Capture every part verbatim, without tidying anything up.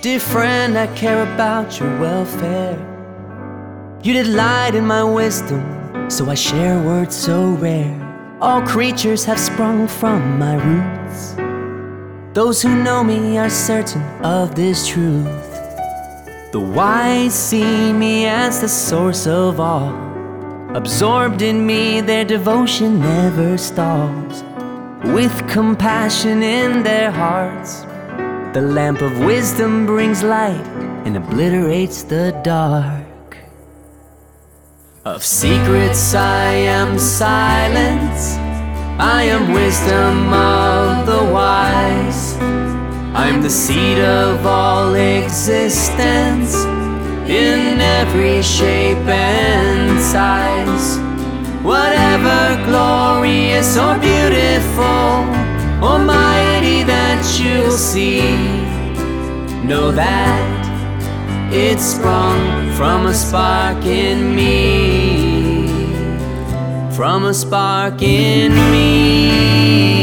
Dear friend, I care about your welfare. You delight in my wisdom, so I share words so rare. All creatures have sprung from my roots. Those who know me are certain of this truth. The wise see me as the source of all. Absorbed in me, their devotion never stalls. With compassion in their hearts, the lamp of wisdom brings light and obliterates the dark. Of secrets I am silence, I am wisdom of the wise. I'm the seed of all existence, in every shape and size. Whatever glorious or beautiful or mighty that you'll see, know that it sprung from a spark in me, from a spark in me.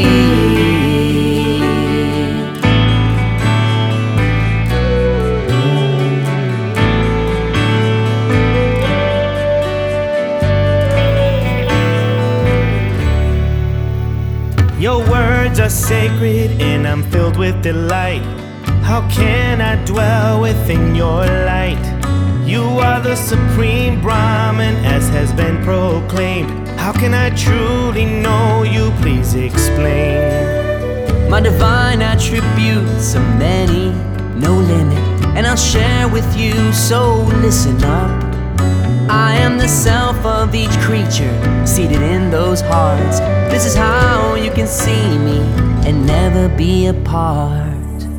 Your words are sacred and I'm filled with delight. How can I dwell within your light? You are the supreme Brahman, as has been proclaimed. How can I truly know you? Please explain. My divine attributes are many, no limit, and I'll share with you, so listen up. I am the self of each creature, seated in those hearts. This is how you can see me and never be apart.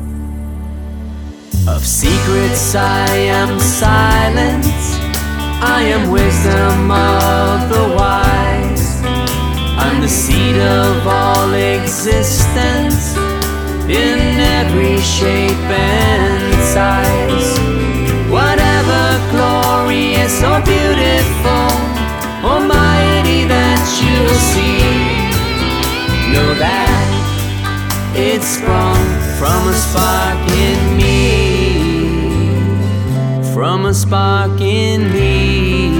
Of secrets I am silence, I am wisdom of the wise. I'm the seed of all existence, in every shape and size. Whatever glorious or beautiful or mighty that you'll see, know that it sprung from a spark in me, from a spark in me.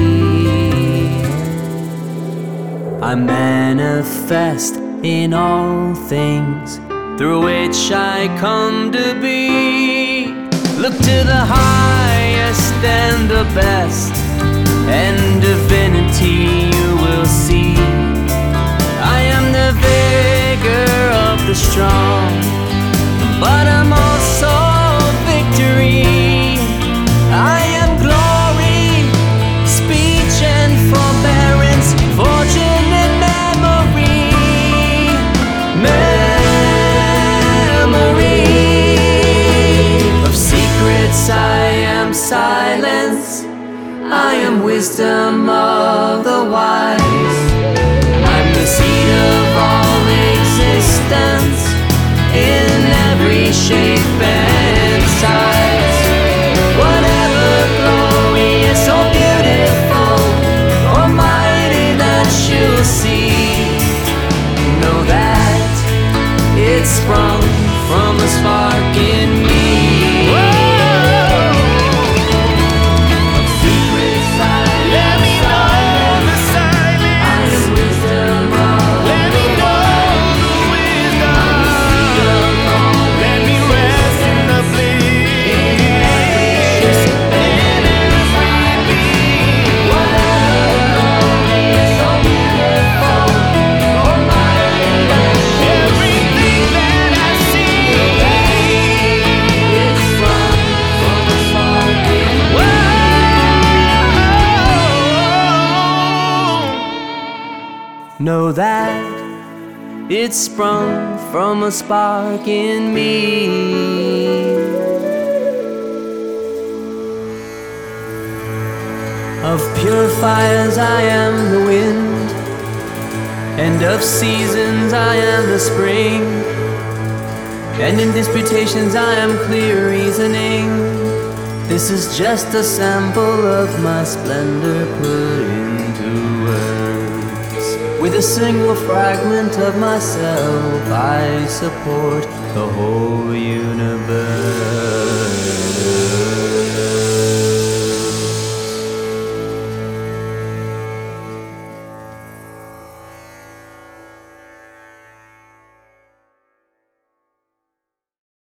I manifest in all things through which I come to be. Look to the highest and the best, and divinity you will see. I am the vigor of the strong, but I'm also victory. I am glory, speech and forbearance, fortune and memory. Memory of secrets I am silence, I am wisdom of the wise. I'm the seed of all existence, in every shape and size. Whatever glorious or beautiful or mighty that you'll see, know that it sprung from a spark in me. Whoa! Know that it sprung from a spark in me. Of pure fires I am the wind, and of seasons I am the spring, and in disputations I am clear reasoning. This is just a sample of my splendor put into words. With a single fragment of myself, I support the whole universe.